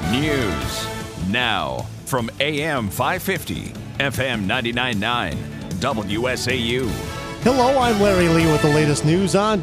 News now from AM 550, FM 99.9, WSAU. Hello, I'm Larry Lee with the latest news on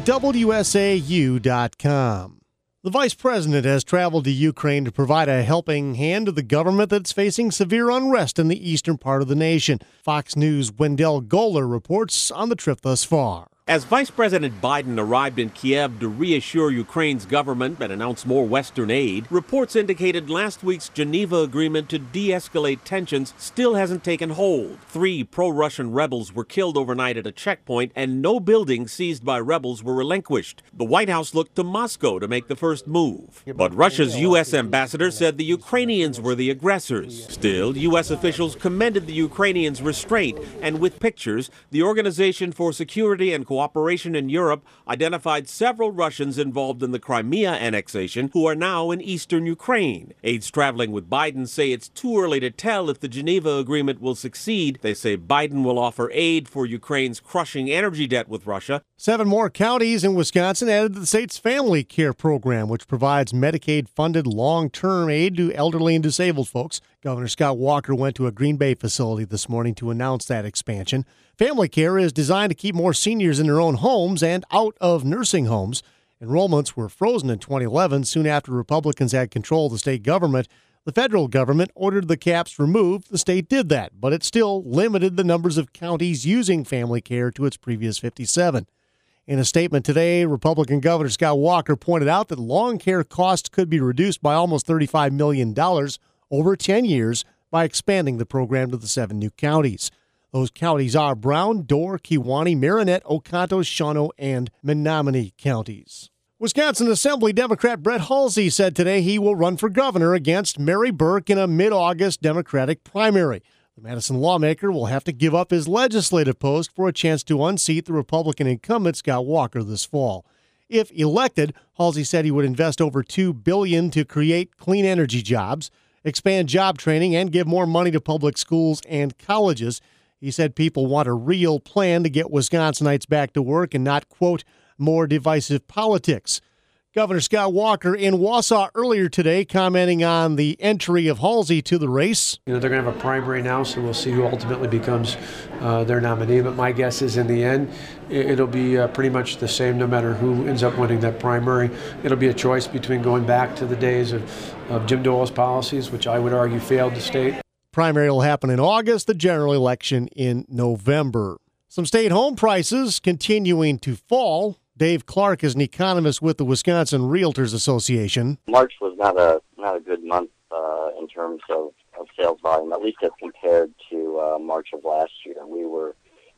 WSAU.com. The vice president has traveled to Ukraine to provide a helping hand to the government that's facing severe unrest in the eastern part of the nation. Fox News' Wendell Goller reports on the trip thus far. As Vice President Biden arrived in Kiev to reassure Ukraine's government and announce more Western aid, reports indicated last week's Geneva agreement to de-escalate tensions still hasn't taken hold. 3 pro-Russian rebels were killed overnight at a checkpoint, and no buildings seized by rebels were relinquished. The White House looked to Moscow to make the first move. But Russia's U.S. ambassador said the Ukrainians were the aggressors. Still, U.S. officials commended the Ukrainians' restraint, and with pictures, the Organization for Security and Cooperation in Europe identified several Russians involved in the Crimea annexation who are now in eastern Ukraine. Aides traveling with Biden say it's too early to tell if the Geneva agreement will succeed. They say Biden will offer aid for Ukraine's crushing energy debt with Russia. 7 more counties in Wisconsin added to the state's family care program, which provides Medicaid-funded long-term aid to elderly and disabled folks. Governor Scott Walker went to a Green Bay facility this morning to announce that expansion. Family care is designed to keep more seniors in their own homes and out of nursing homes. Enrollments were frozen in 2011, soon after Republicans had control of the state government. The federal government ordered the caps removed. The state did that, but it still limited the numbers of counties using family care to its previous 57. In a statement today, Republican Governor Scott Walker pointed out that long care costs could be reduced by almost $35 million over 10 years by expanding the program to the 7 new counties. Those counties are Brown, Door, Kewaunee, Marinette, Oconto, Shawano, and Menominee counties. Wisconsin Assembly Democrat Brett Halsey said today he will run for governor against Mary Burke in a mid-August Democratic primary. The Madison lawmaker will have to give up his legislative post for a chance to unseat the Republican incumbent Scott Walker this fall. If elected, Halsey said he would invest over $2 billion to create clean energy jobs, expand job training, and give more money to public schools and colleges. He said people want a real plan to get Wisconsinites back to work and not, quote, more divisive politics. Governor Scott Walker in Wausau earlier today commenting on the entry of Halsey to the race. They're going to have a primary now, so we'll see who ultimately becomes their nominee. But my guess is in the end, it'll be pretty much the same no matter who ends up winning that primary. It'll be a choice between going back to the days of Jim Dole's policies, which I would argue failed the state. Primary will happen in August, the general election in November. Some stay-at-home prices continuing to fall. Dave Clark is an economist with the Wisconsin Realtors Association. March was not a good month in terms of sales volume, at least as compared to March of last year. We were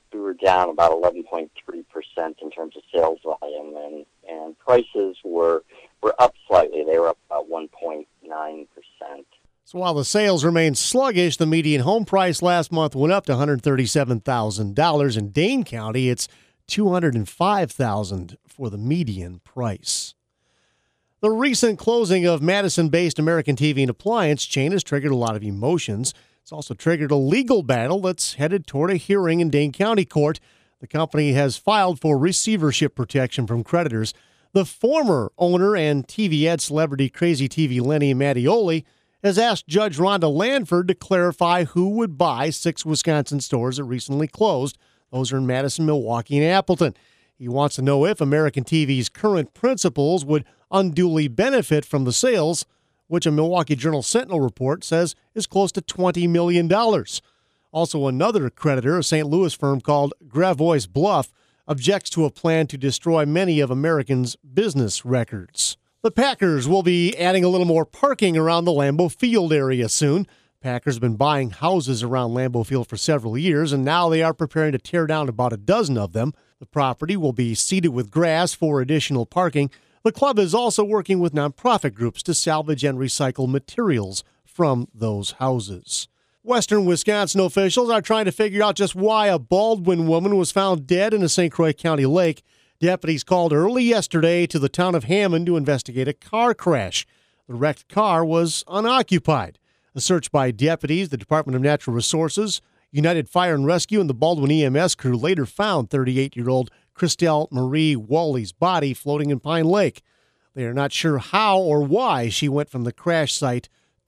down about 11.3% in terms of sales volume, and prices were up slightly. They were up about 1.9%. So while the sales remain sluggish, the median home price last month went up to $137,000. In Dane County, it's $205,000 for the median price. The recent closing of Madison-based American TV and appliance chain has triggered a lot of emotions. It's also triggered a legal battle that's headed toward a hearing in Dane County Court. The company has filed for receivership protection from creditors. The former owner and TV ad celebrity Crazy TV Lenny Mattioli has asked Judge Rhonda Lanford to clarify who would buy 6 Wisconsin stores that recently closed. Those are in Madison, Milwaukee, and Appleton. He wants to know if American TV's current principals would unduly benefit from the sales, which a Milwaukee Journal-Sentinel report says is close to $20 million. Also, another creditor, a St. Louis firm called Gravois Bluff, objects to a plan to destroy many of Americans' business records. The Packers will be adding a little more parking around the Lambeau Field area soon. Packers have been buying houses around Lambeau Field for several years, and now they are preparing to tear down about a dozen of them. The property will be seeded with grass for additional parking. The club is also working with nonprofit groups to salvage and recycle materials from those houses. Western Wisconsin officials are trying to figure out just why a Baldwin woman was found dead in a St. Croix County lake. Deputies called early yesterday to the town of Hammond to investigate a car crash. The wrecked car was unoccupied. A search by deputies, the Department of Natural Resources, United Fire and Rescue, and the Baldwin EMS crew later found 38-year-old Christelle Marie Walley's body floating in Pine Lake. They are not sure how or why she went from the crash site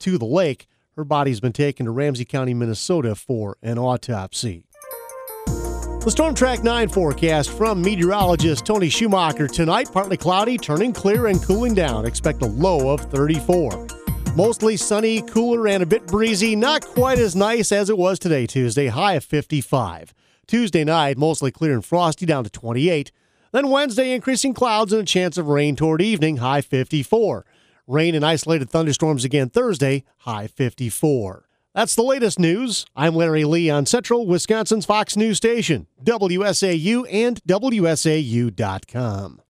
to the lake. Her body's been taken to Ramsey County, Minnesota for an autopsy. The Storm Track 9 forecast from meteorologist Tony Schumacher. Tonight, partly cloudy, turning clear and cooling down. Expect a low of 34. Mostly sunny, cooler, and a bit breezy. Not quite as nice as it was today, Tuesday. High of 55. Tuesday night, mostly clear and frosty, down to 28. Then Wednesday, increasing clouds and a chance of rain toward evening. High 54. Rain and isolated thunderstorms again Thursday. High 54. That's the latest news. I'm Larry Lee on Central Wisconsin's Fox News Station, WSAU and WSAU.com.